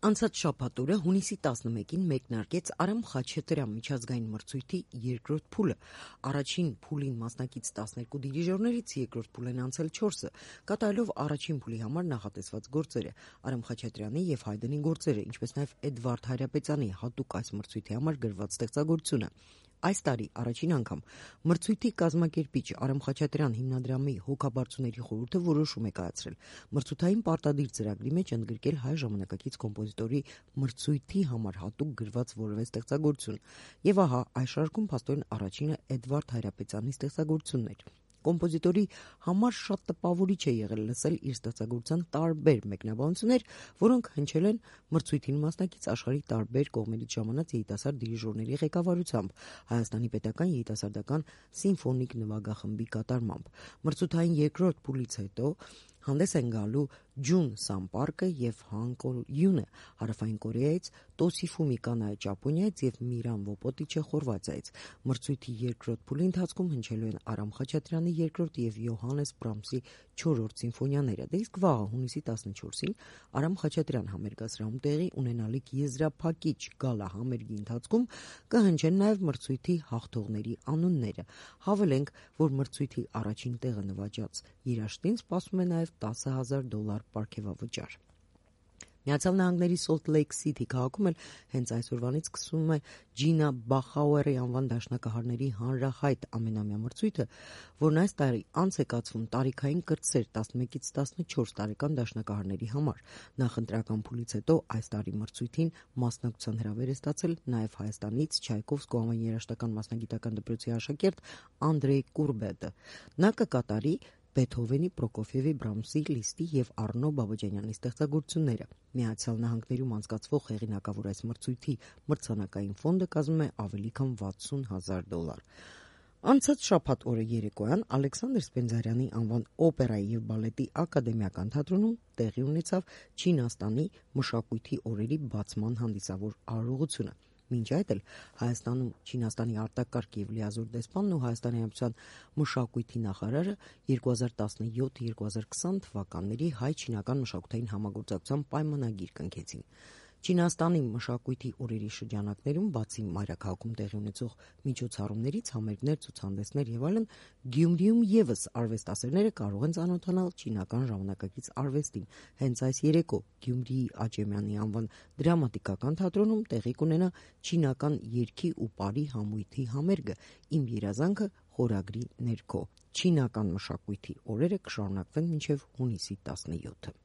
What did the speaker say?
Անցած շաբաթ օրը հունիսի 11-ին մեկնարկեց Արամ Խաչատրյան միջազգային մրցույթի երկրորդ փուլը։ Առաջին փուլին մասնակից 12 դիրիժորներից երկրորդ փուլ են անցել 4-ը, կատարելով առաջին փուլի համար նախատեսված գործերը։ Արամ Խաչատրյանի եւ Հայդենի գործերը, ինչպես նաեւ Էդվարդ Հայրապետյանի հատուկ այս մրցույթի համար գրված ստեղծագործությունը։ Այս տարի առաջին անգամ մրցույթի կազմակերպիչ Արամ Խաչատրյան հիմնադրամի հոգաբարձուների խորհուրդը որոշում է կայացրել մրցութային պարտադիր ծրագրի մեջ ընդգրկել հայ ժամանակակից կոմպոզիտորի մրցույթի համար հատուկ գրված որևէ ստեղծագործություն։ Եվ ահա այս շարքում փաստորեն առաջինը Էդվարդ Հայրապետյանի ստեղծագործությունն էր։ Կոմպոզիտորի համար շատ տպավորիչ է եղել լսել իր ստեղծագործության տարբեր մեկնաբանություններ, որոնք հնչել են մրցույթին մասնակից աշխարհի տարբեր կողմերից ժամանած երիտասարդ դիրիժորների ղեկավարությամբ, Հայաստանի պետական երիտասարդական սիմֆոնիկ նվագախմբի կատարմամբ։ Մրցութային երկրորդ փուլից հետո հանդես են գալու Ջուն Սամպարկը եւ Հանկոլ Յունը Հարավային Կորեայից, Տոսիֆումի Կանայը Ճապոնիայից եւ Միրան Վոպոտիչը Խորվաթիայից։ Մրցույթի երկրորդ փուլի ընթացքում հնչելու են Արամ Խաչատրյանի երկրորդ եւ Յոհաննես Բրամսի 4-րդ սիմֆոնիաները։ Դե իսկ վաղը հունիսի 14-ին Արամ Խաչատրյան համերգասրահում տեղի ունենալիք եզրափակիչ գալա համերգի ընթացքում կհնչեն նաեւ մրցույթի հաղթողների անունները։ Հավելենք, որ մրցույթի առաջին տեղը նվաճած երաժշտին սպասում է նաեւ $10,000 պարգևավճար։ Միացյալ Նահանգների Սոլտ Լեյք Սիթի քաղաքում էլ հենց այսօրվանից սկսվում է Ջինա Բախաուերի անվան դաշնակահարների հանրահայտ ամենամյա մրցույթը, որն այս տարի անց է կացվում տարիքային կրտսեր 11-ից 14 տարեկան դաշնակահարների համար։ Նախընտրական փուլից հետո այս տարի մրցույթին մասնակցության հրավեր է ստացել նաև Հայաստանից Չայկովսկու անվան երաժշտական մասնագիտական դպրոցի աշակերտ Անդրեյ Կուրբեդը։ Նա կկատարի Բեթհովենի, Պրոկոֆիևի, Բրամսի, Լիստի եւ Առնո Բաբաջանյանի ստեղծագործությունները։ Միացյալ Նահանգներում անցկացվող հեղինակավոր այս մրցույթի մրցանակային ֆոնդը կազմում է ավելի քան $60,000։ Անցած շաբաթ օրը երեկոյան Ալեքսանդր Սպենդիարյանի անվան օպերայի եւ բալետի ակադեմիական թատրոնում տեղի ունեցավ Չինաստանի մշակույթի օրերի բացման հանդիսավոր արարողությունը։ Մինչ այդ էլ Հայաստանում Չինաստանի արտակարգ եւ լիազոր դեսպանն ու Հայաստանի Հանրապետության մշակույթի նախարարը 2017-2020 թվականների հայ-չինական մշակութային համագործակցության պայմանագիր կնքեցին։ Չինաստանի մշակույթի օրերի շրջանակներում, բացի մայրաքաղաքում տեղի ունեցող միջոցառումներից, համերգներ, ցուցահանդեսներ եւ այլն, Գյումրիում եւս արվեստասերները կարող են ծանոթանալ չինական ժամանակակից արվեստին։ Հենց այս երեկո Գյումրիի Աճեմյանի անվան դրամատիկական թատրոնում տեղի կունենա չինական երգի ու պարի համույթի համերգը «Իմ երազանքը» խորագրի ներքո։ Չինական մշակույթի օրերը կշարունակվեն մինչև հունիսի 17-ը։